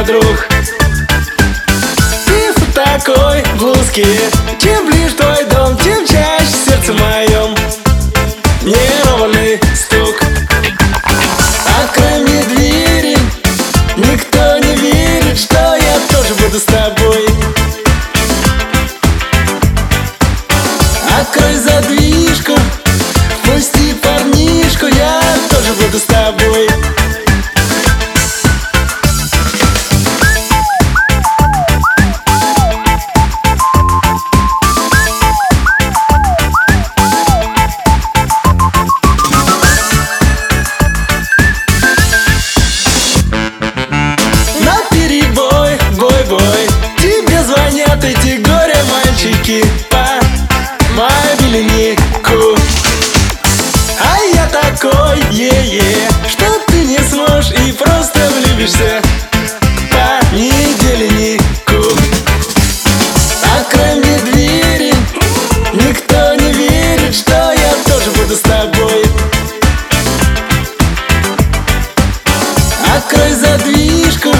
меня друг. Ты в такой блузке. Чем ближе твой дом, тем чаще в сердце моем неровный стук. Открой мне двери, никто не верит, что я тоже буду с тобой. Открой задвижку, впусти парнишку, я тоже буду с тобой. Наперебой, бой-бой, тебе звонят эти горе-мальчики по мобильнику. А я такой, е-е, что ты не сможешь и просто влюбишься к понедельнику. Открой мне двери, никто не верит, что я тоже буду с тобой. Открой задвижку,